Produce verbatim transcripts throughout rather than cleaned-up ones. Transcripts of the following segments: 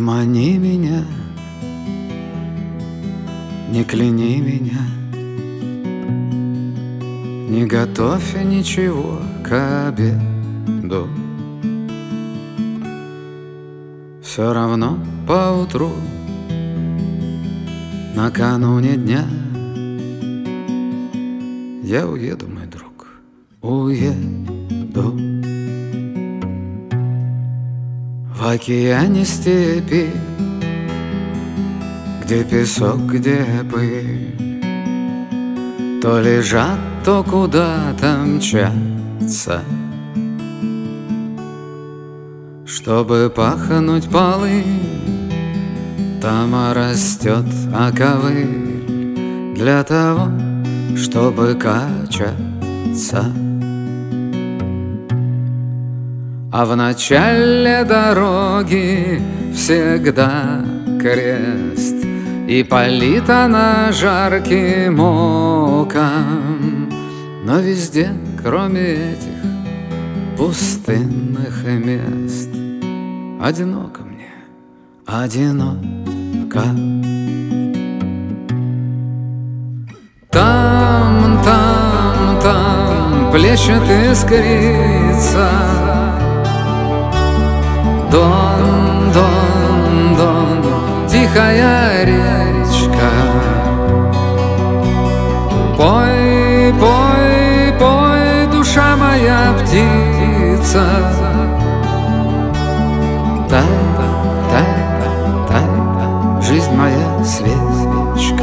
мани меня, не кляни меня, не готовь ничего к обеду. Все равно поутру, накануне дня, я уеду, мой друг, уеду. В океане степи, где песок, где пыль, то лежат, то куда-то мчатся, чтобы пахнуть полынь. Там растет оковыль для того, чтобы качаться. А в начале дороги всегда крест, и палит она жарким оком. Но везде, кроме этих пустынных мест, одиноко мне, одиноко. Там, там, там плещет искрица, Дон, дон, дон, тихая речка. Пой, пой, пой, душа моя птица. Тай, тай, тай, жизнь моя свечка.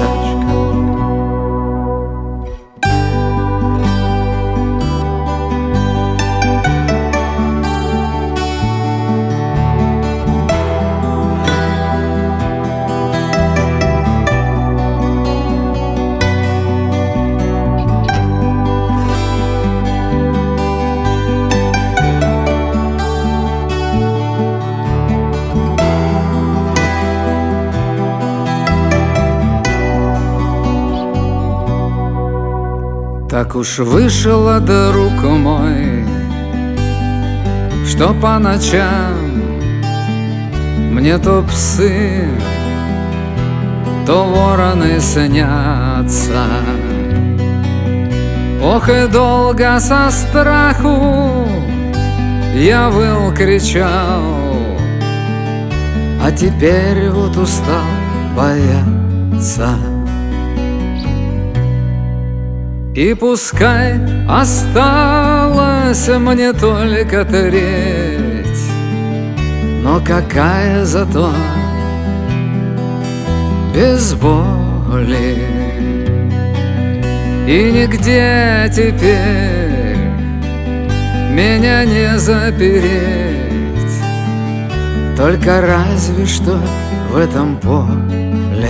Так уж вышло, друг мой, что по ночам мне то псы, то вороны снятся. Ох, и долго со страху я выл, кричал, а теперь вот устал бояться. И пускай осталась мне только треть, но какая зато без боли. И нигде теперь меня не запереть, только разве что в этом поле.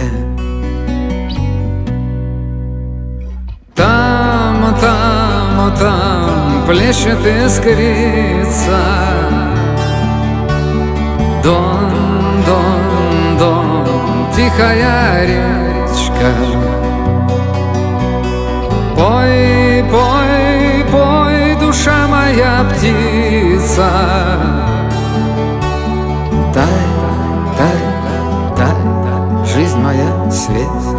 Там, там, там плещет искрица, Дон, дон, дон, тихая речка. Пой, пой, пой, душа моя птица. Тай, тай, тай, жизнь моя свет.